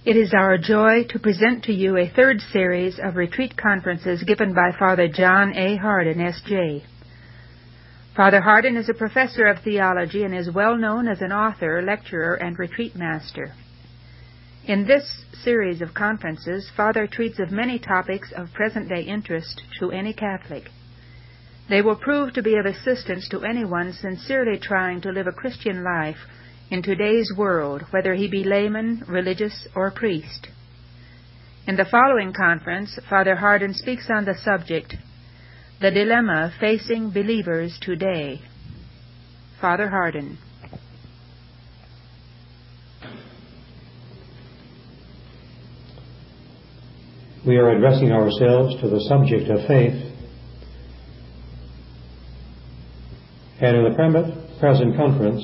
It is our joy to present to you a third series of retreat conferences given by Father John A. Hardin, S.J. Father Hardin is a professor of theology and is well known as an author, lecturer, and retreat master. In this series of conferences, Father treats of many topics of present-day interest to any Catholic. They will prove to be of assistance to anyone sincerely trying to live a Christian life in today's world, whether he be layman, religious, or priest. In the following conference, Father Hardin speaks on the subject, The Dilemma Facing Believers Today. Father Hardin. We are addressing ourselves to the subject of faith, and in the present conference,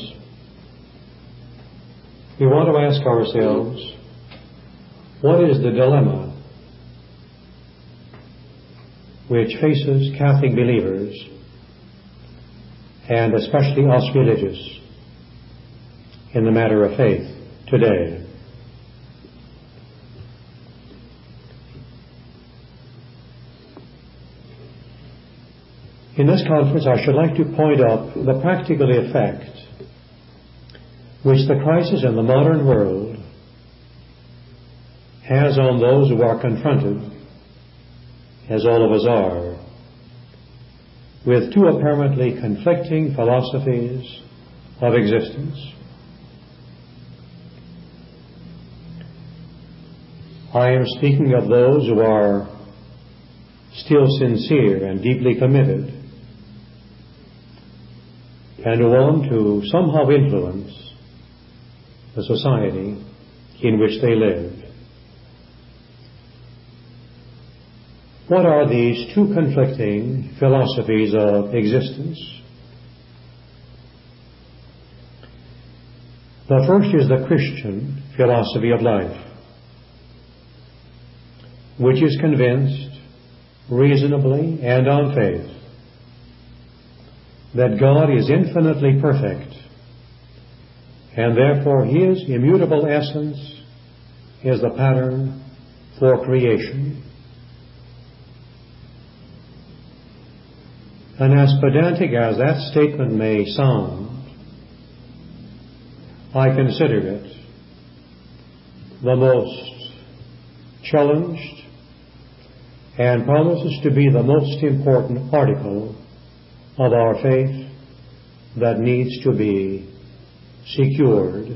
we want to ask ourselves, what is the dilemma which faces Catholic believers, and especially us religious, in the matter of faith today? In this conference, I should like to point out the practical effect which the crisis in the modern world has on those who are confronted, as all of us are, with two apparently conflicting philosophies of existence. I am speaking of those who are still sincere and deeply committed and who want to somehow influence the society in which they live. What are these two conflicting philosophies of existence? The first is the Christian philosophy of life, which is convinced, reasonably and on faith, that God is infinitely perfect, and therefore His immutable essence is the pattern for creation. And as pedantic as that statement may sound, I consider it the most challenged and promises to be the most important article of our faith that needs to be secured.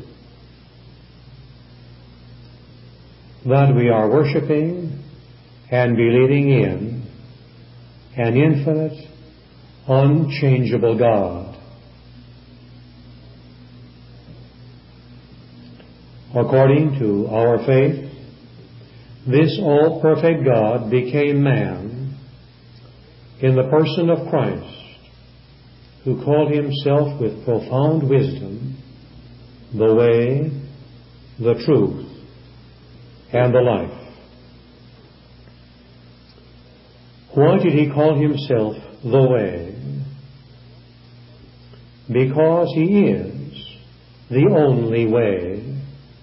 That we are worshiping and believing in an infinite, unchangeable God. According to our faith, this all-perfect God became man in the person of Christ, who called Himself with profound wisdom the way, the truth, and the life. Why did He call Himself the way? Because He is the only way.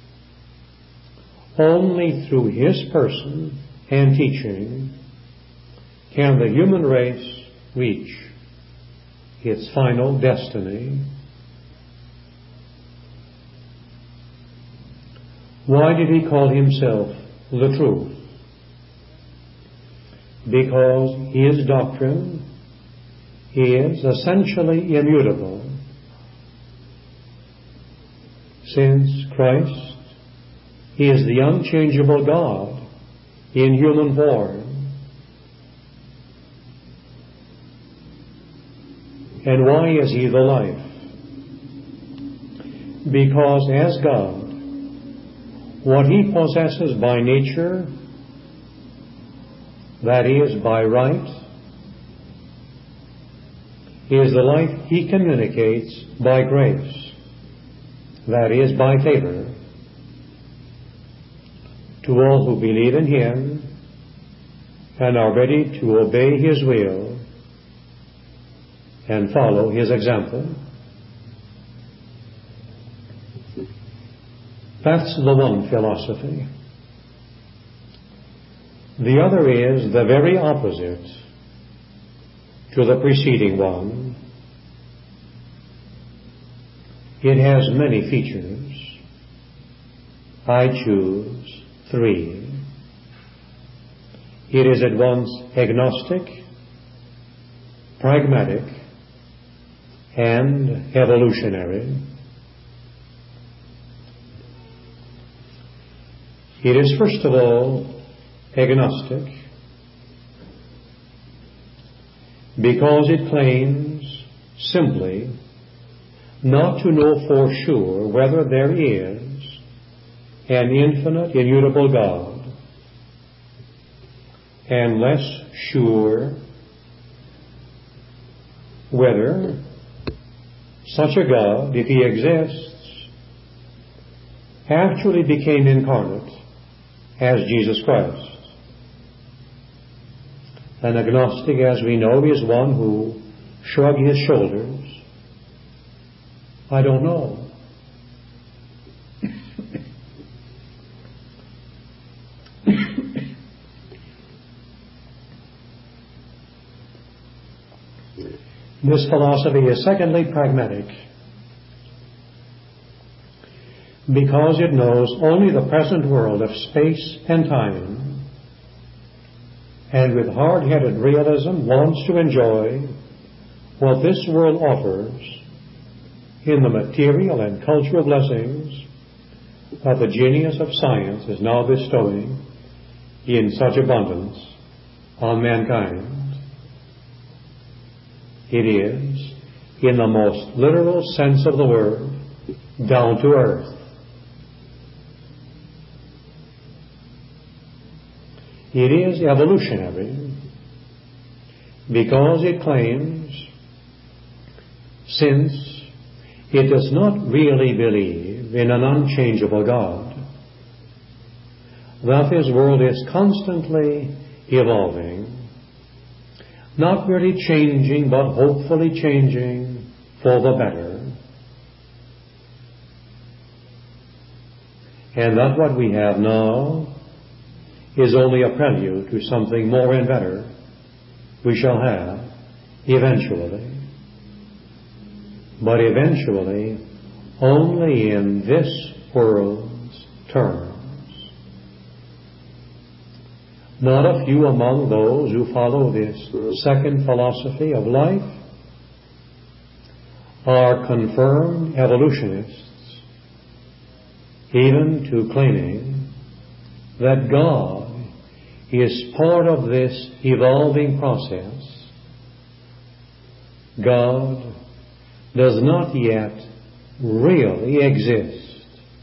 Only through His person and teaching can the human race reach its final destiny. Why did He call Himself the truth? Because His doctrine is essentially immutable. Since Christ is the unchangeable God in human form. And why is He the life? Because as God, what He possesses by nature, that is, by right, is the life He communicates by grace, that is, by favor, to all who believe in Him and are ready to obey His will and follow His example. That's the one philosophy. The other is the very opposite to the preceding one. It has many features. I choose 3. It is at once agnostic, pragmatic, and evolutionary. It is first of all agnostic because it claims simply not to know for sure whether there is an infinite, immutable God, and less sure whether such a God, if he exists, actually became incarnate as Jesus Christ. An agnostic, as we know, is one who shrugs his shoulders. I don't know. This philosophy is secondly pragmatic because it knows only the present world of space and time, and with hard-headed realism wants to enjoy what this world offers in the material and cultural blessings that the genius of science is now bestowing in such abundance on mankind. It is, in the most literal sense of the word, down to earth. It is evolutionary because it claims, since it does not really believe in an unchangeable God, that this world is constantly evolving, not merely changing, but hopefully changing for the better. And that what we have now is only a prelude to something more and better we shall have eventually. But eventually only in this world's terms. Not a few among those who follow this second philosophy of life are confirmed evolutionists, even to claiming that God is part of this evolving process. God does not yet really exist.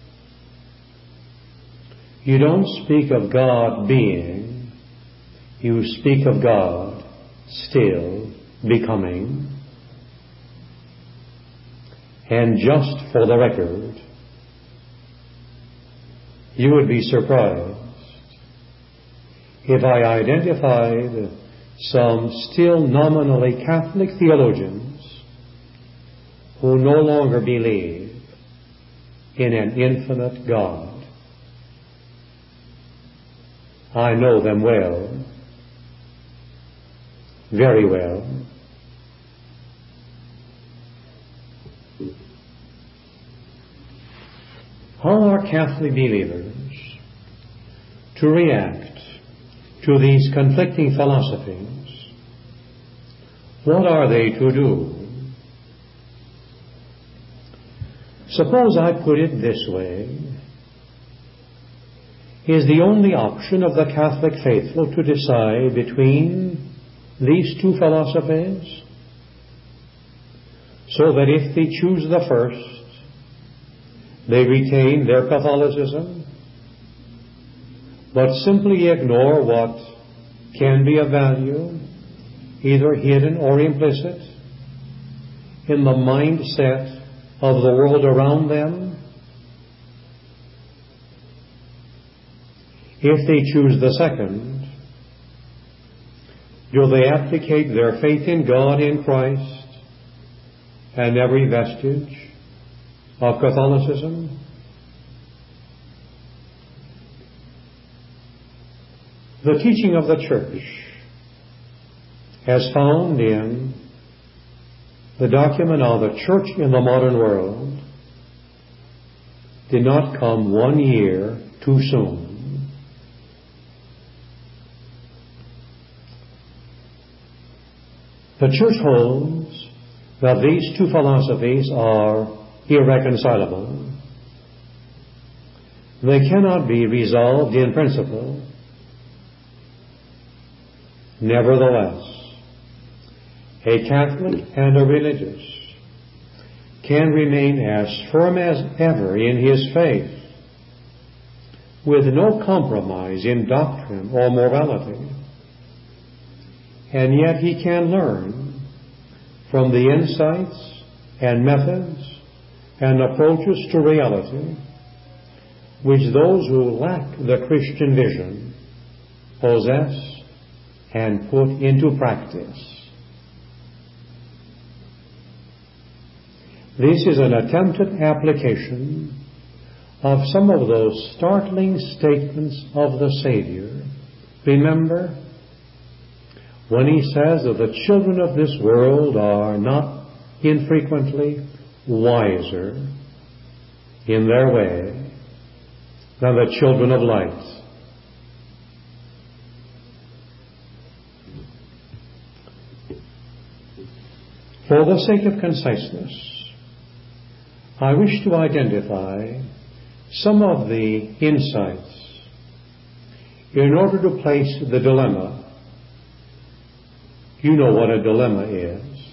You don't speak of God being, you speak of God still becoming. And just for the record, you would be surprised if I identified some still nominally Catholic theologians who no longer believe in an infinite God. I know them well, very well. How are Catholic believers to react to these conflicting philosophies? What are they to do? Suppose I put it this way. Is the only option of the Catholic faithful to decide between these two philosophies, so that if they choose the first, they retain their Catholicism, but simply ignore what can be of value, either hidden or implicit, in the mindset of the world around them? If they choose the second, do they abdicate their faith in God, in Christ, and every vestige of Catholicism? The teaching of the Church, as found in the document of the Church in the modern world, did not come 1 year too soon. The Church holds that these two philosophies are irreconcilable. They cannot be resolved in principle. Nevertheless, a Catholic and a religious can remain as firm as ever in his faith, with no compromise in doctrine or morality, and yet he can learn from the insights and methods and approaches to reality which those who lack the Christian vision possess and put into practice. This is an attempted application of some of those startling statements of the Savior. Remember, when he says that the children of this world are not infrequently wiser in their way than the children of light. For the sake of conciseness, I wish to identify some of the insights in order to place the dilemma. You know what a dilemma is.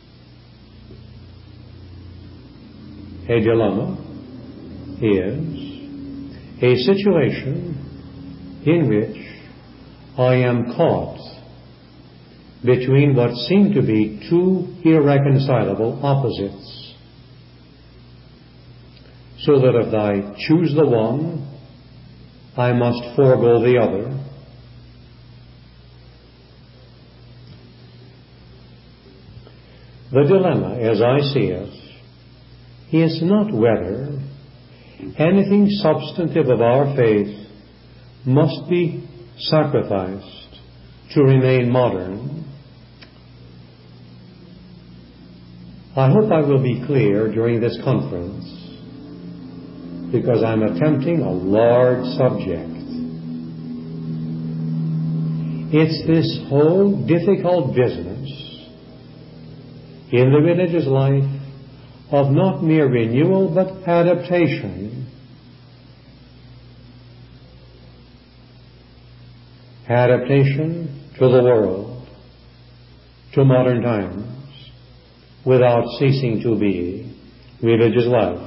A dilemma is a situation in which I am caught between what seem to be two irreconcilable opposites, so that if I choose the one, I must forego the other. The dilemma, as I see it, is not whether anything substantive of our faith must be sacrificed to remain modern. I hope I will be clear during this conference, because I'm attempting a large subject. It's this whole difficult business in the religious life of not mere renewal but adaptation. Adaptation to the world, to modern times, without ceasing to be religious life.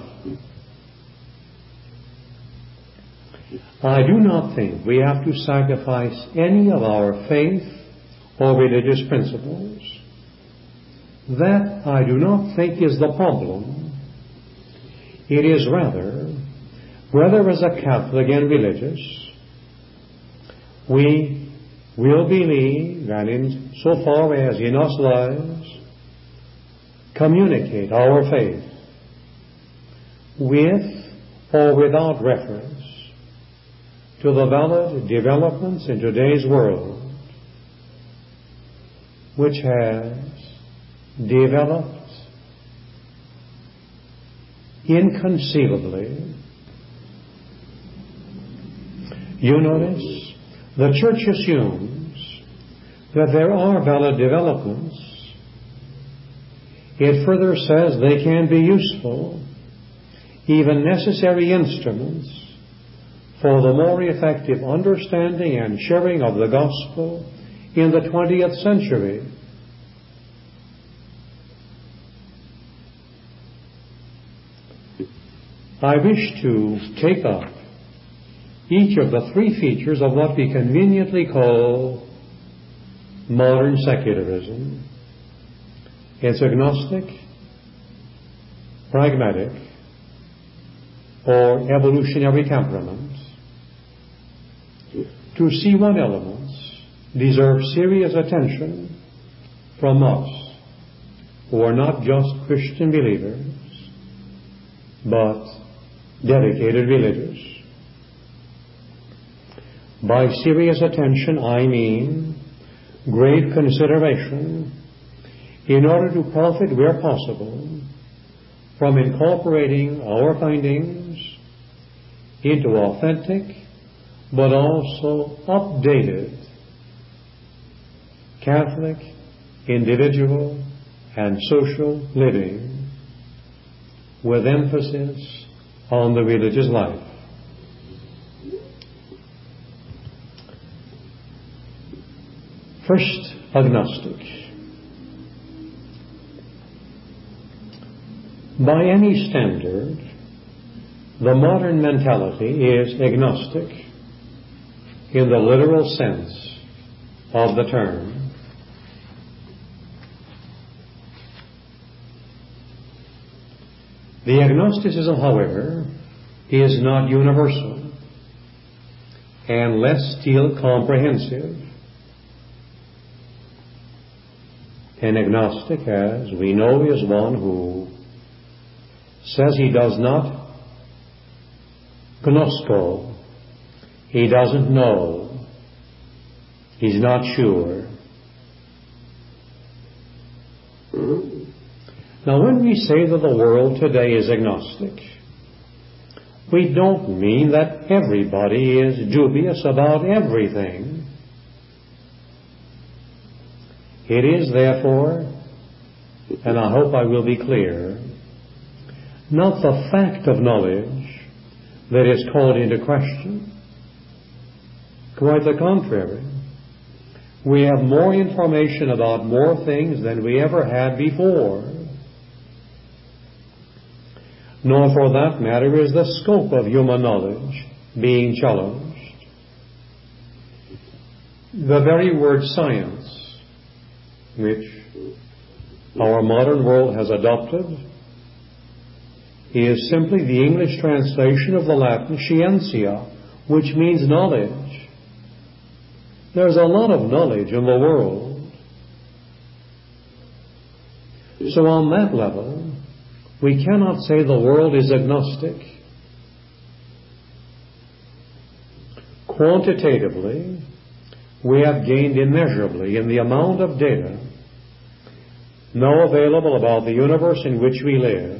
I do not think we have to sacrifice any of our faith or religious principles. That I do not think is the problem. It is rather, whether as a Catholic and religious, we will believe, and in so far as in us lies, communicate our faith with or without reference to the valid developments in today's world, which has developed inconceivably. You notice, the Church assumes that there are valid developments. It further says they can be useful, even necessary instruments for the more effective understanding and sharing of the gospel in the 20th century. I wish to take up each of the three features of what we conveniently call modern secularism. It's agnostic, pragmatic, or evolutionary temperament. To see what elements deserve serious attention from us, who are not just Christian believers, but dedicated religious. By serious attention, I mean grave consideration in order to profit where possible from incorporating our findings into authentic but also updated Catholic, individual, and social living with emphasis on the religious life. First, agnostic. By any standard, the modern mentality is agnostic in the literal sense of the term. The agnosticism, however, is not universal and less still comprehensive. An agnostic, as we know, is one who says he does not gnosko. He doesn't know. He's not sure. Now, when we say that the world today is agnostic, we don't mean that everybody is dubious about everything. It is, therefore, and I hope I will be clear, not the fact of knowledge that is called into question. Quite the contrary. We have more information about more things than we ever had before. Nor, for that matter, is the scope of human knowledge being challenged. The very word science, which our modern world has adopted, is simply the English translation of the Latin scientia, which means knowledge. There's a lot of knowledge in the world. So on that level, we cannot say the world is agnostic. Quantitatively, we have gained immeasurably in the amount of data now available about the universe in which we live.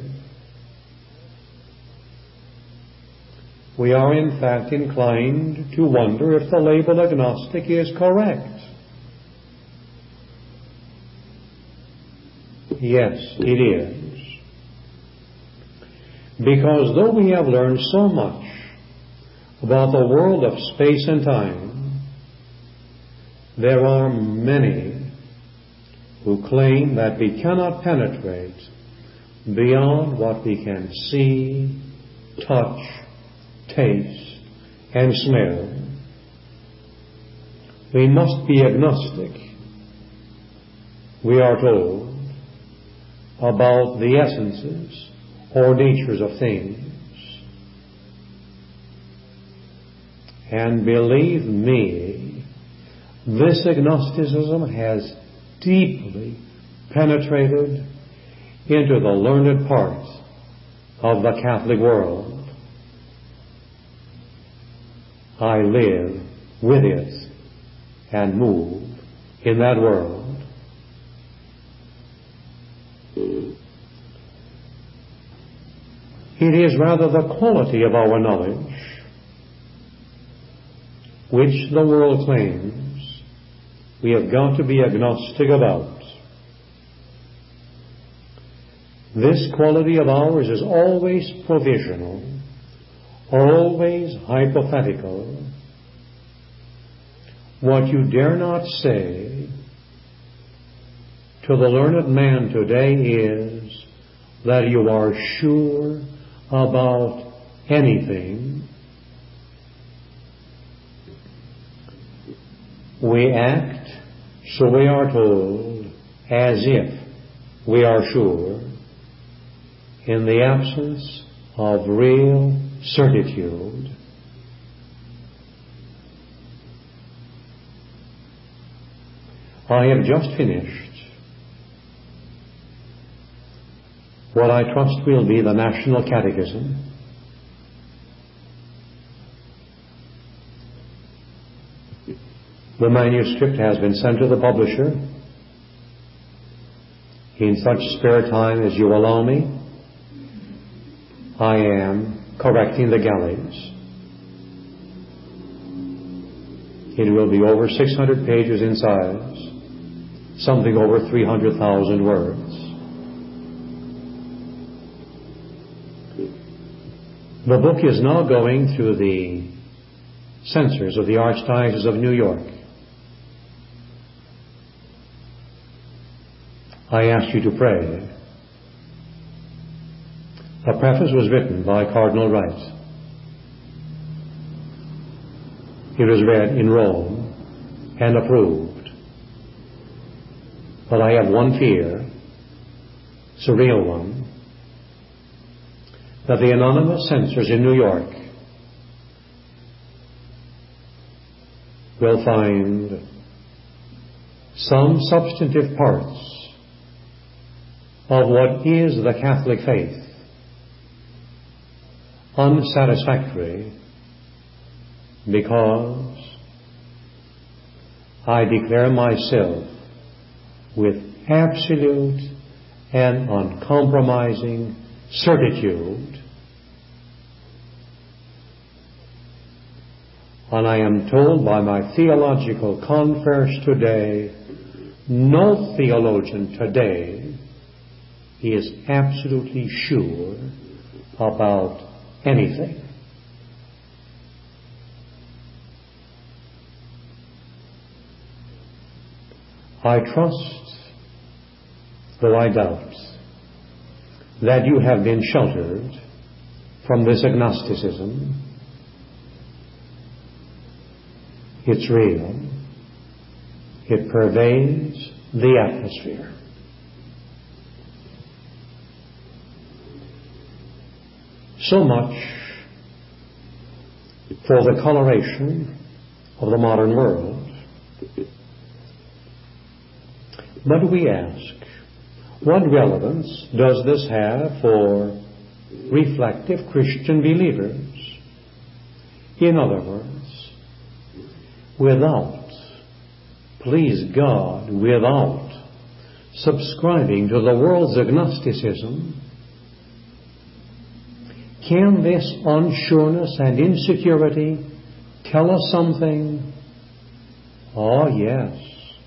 We are in fact inclined to wonder if the label agnostic is correct. Yes, it is. Because though we have learned so much about the world of space and time, there are many who claim that we cannot penetrate beyond what we can see, touch, taste, and smell. We must be agnostic, we are told, about the essences or natures of things. And believe me, this agnosticism has deeply penetrated into the learned part of the Catholic world. I live with it and move in that world. It is rather the quality of our knowledge which the world claims we have got to be agnostic about. This quality of ours is always provisional, always hypothetical. What you dare not say to the learned man today is that you are sure about anything. We act, so we are told, as if we are sure, in the absence of real certitude. I have just finished what I trust will be the National Catechism. The manuscript has been sent to the publisher. In such spare time as you allow me, I am correcting the galleys. It will be over 600 pages in size, something over 300,000 words. The book is now going through the censors of the Archdiocese of New York. I ask you to pray. The preface was written by Cardinal Wright. It was read in Rome and approved. But I have one fear, it's a real one, that the anonymous censors in New York will find some substantive parts of what is the Catholic faith unsatisfactory, because I declare myself with absolute and uncompromising certitude, and I am told by my theological confreres today, no theologian today is absolutely sure about anything. I trust, though I doubt, that you have been sheltered from this agnosticism. It's real. It pervades the atmosphere. So much for the coloration of the modern world. But we ask, what relevance does this have for reflective Christian believers? In other words, without, please God, without subscribing to the world's agnosticism, can this unsureness and insecurity tell us something? Oh, yes.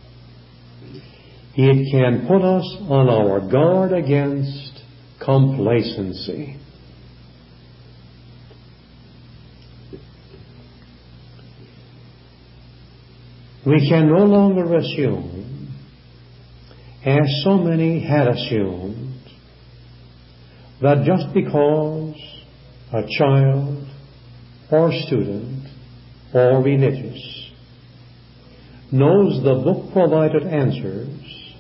It can put us on our guard against complacency. We can no longer assume, as so many had assumed, that just because a child or student or religious knows the book-provided answers,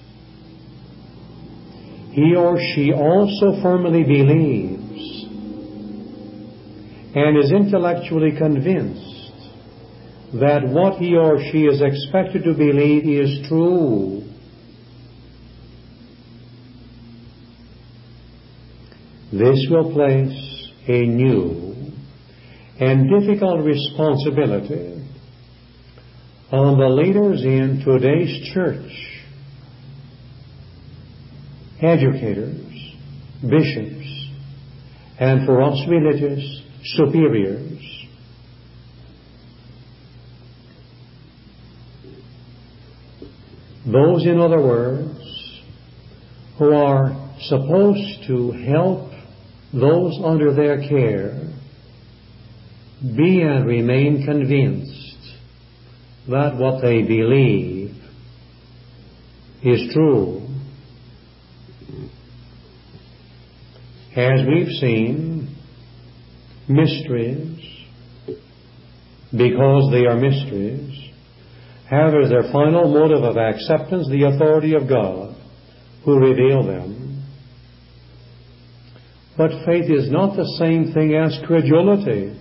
he or she also firmly believes and is intellectually convinced that what he or she is expected to believe is true. This will place a new and difficult responsibility on the leaders in today's church, educators, bishops, and for us religious superiors. Those, in other words, who are supposed to help those under their care be and remain convinced that what they believe is true. As we've seen, mysteries, because they are mysteries, have as their final motive of acceptance the authority of God, who revealed them. But faith is not the same thing as credulity.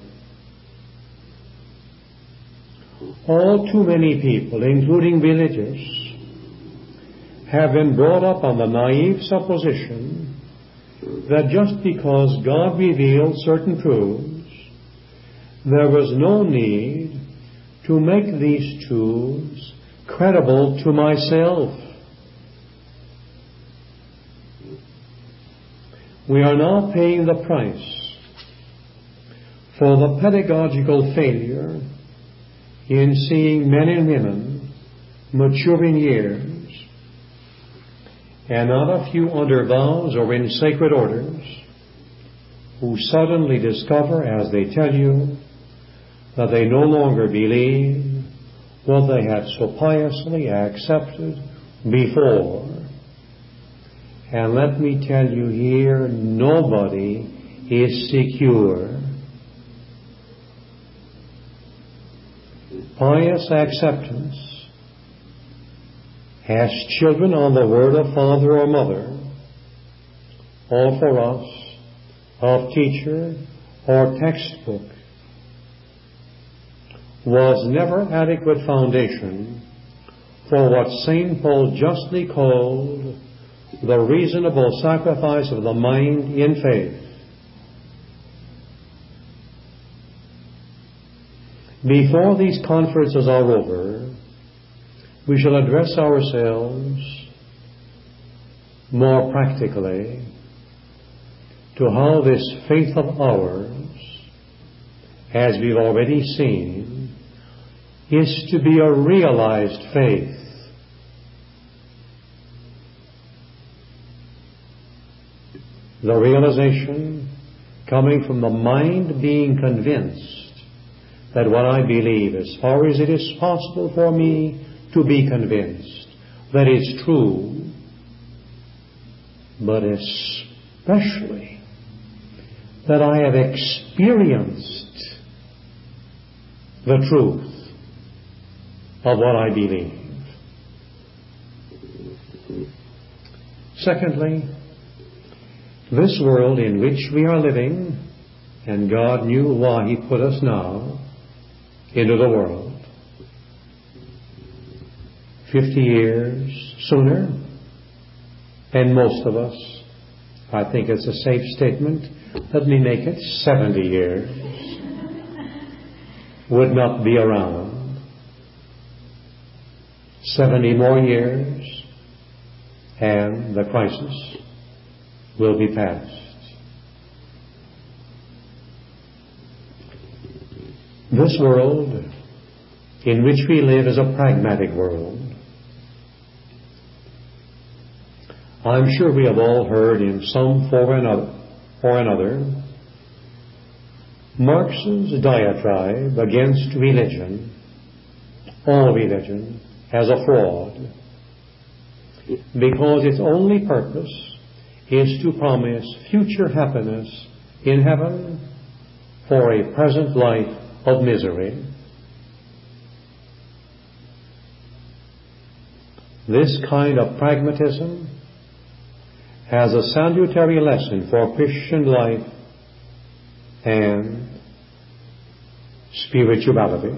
All too many people, including religious, have been brought up on the naive supposition that just because God revealed certain truths, there was no need to make these truths credible to myself. We are now paying the price for the pedagogical failure in seeing men and women mature in years, and not a few under vows or in sacred orders, who suddenly discover, as they tell you, that they no longer believe what they had so piously accepted before. And let me tell you here, nobody is secure. Pious acceptance has children on the word of father or mother, or for us, of teacher or textbook, was never adequate foundation for what St. Paul justly called the reasonable sacrifice of the mind in faith. Before these conferences are over, we shall address ourselves more practically to how this faith of ours, as we've already seen, is to be a realized faith. The realization coming from the mind being convinced that what I believe, as far as it is possible for me to be convinced, that is true, but especially that I have experienced the truth of what I believe. Secondly, this world in which we are living, and God knew why He put us now into the world. 50 years sooner than most of us. I think it's a safe statement. Let me make it 70 years. Would not be around. 70 more years and the crisis will be past. This world in which we live is a pragmatic world. I'm sure we have all heard in some form or another Marx's diatribe against religion, all religion, as a fraud, because its only purpose is to promise future happiness in heaven for a present life of misery. This kind of pragmatism has a salutary lesson for Christian life and spirituality.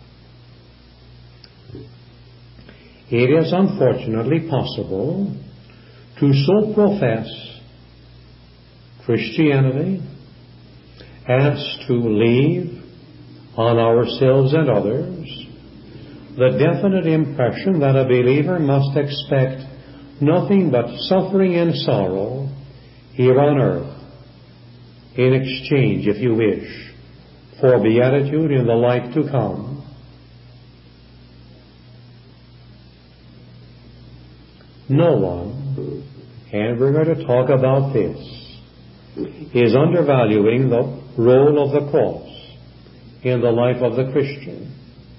It is unfortunately possible to so profess Christianity as to leave on ourselves and others the definite impression that a believer must expect nothing but suffering and sorrow here on earth in exchange, if you wish, for beatitude in the life to come. No one, and we're going to talk about this, is undervaluing the role of the cross in the life of the Christian.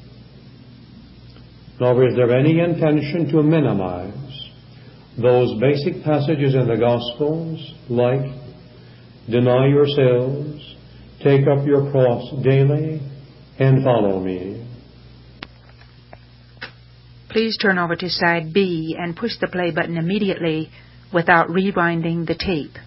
Nor is there any intention to minimize those basic passages in the Gospels like, deny yourselves, take up your cross daily, and follow me. Please turn over to side B and push the play button immediately without rewinding the tape.